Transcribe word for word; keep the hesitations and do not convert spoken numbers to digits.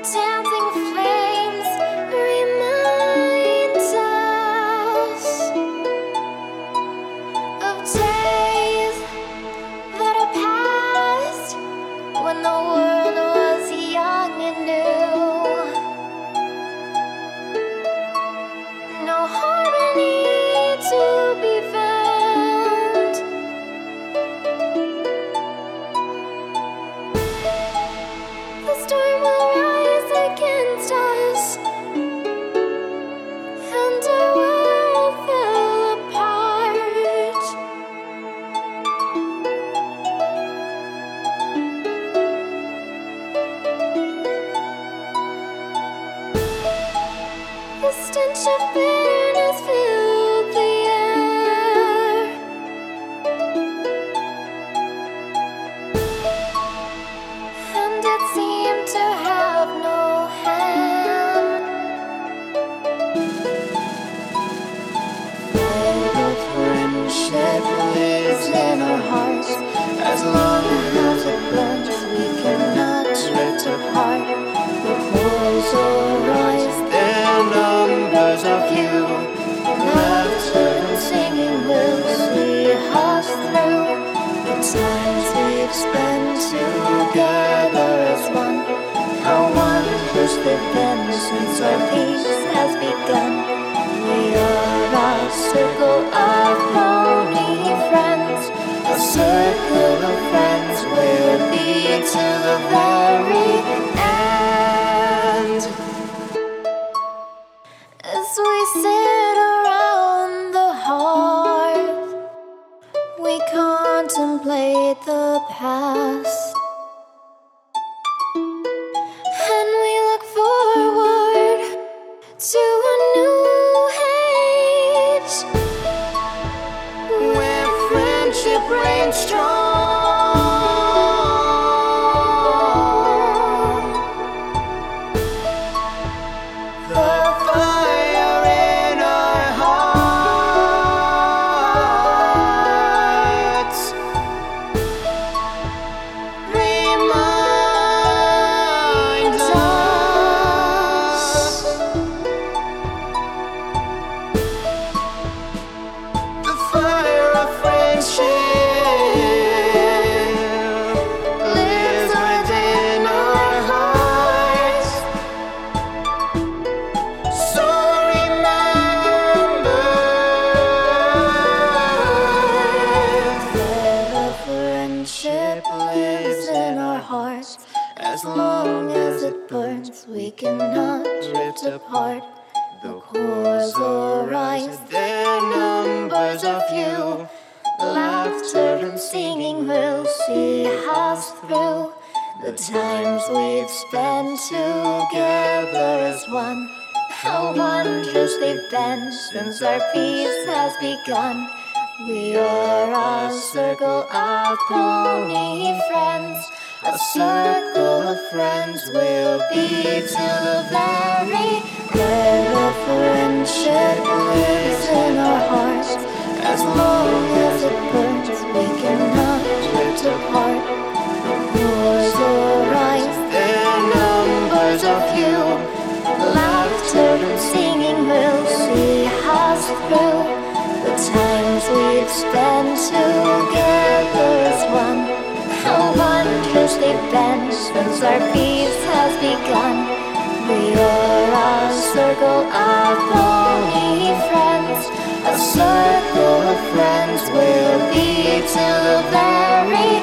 Dancing flames remind us of days that are past when the world was young and new. No harmony to be found. The storm will rise against us, and our world fell apart. The stench of bitterness filled the air, and it seemed to have no hand. Fire of friendship lives in our hearts. As long as it burns, we cannot drift apart. The walls will rise, their numbers are few. Laughter and singing will see us through. The times we've spent together as one, how wondrous they've been since our peace has begun. We are a circle of lonely friends, a circle of friends we'll be to the very end. As we sit around the hearth, we contemplate the past, and we look forward to a new age where friendship reigns strong. The fire in our hearts reminds us. The fire of friendship lives within our hearts. So remember, that of friendship lives in our hearts. As long as it burns, we cannot drift apart. The cores will rise, their numbers are few. Laughter and singing will see us through. The times we've spent together as one, how wondrous they've been since our peace has begun. We are a circle of lonely friends, a circle of friends we'll be to the very end. Of friendship lives in our hearts. As long as it burns, we cannot drift apart. The wars will rise, their numbers are few. Laughter and singing will see us through. The times we've spent together as one, how wondrous they've been since our peace has begun. We are a circle of lonely friends, a circle of friends we'll be to the very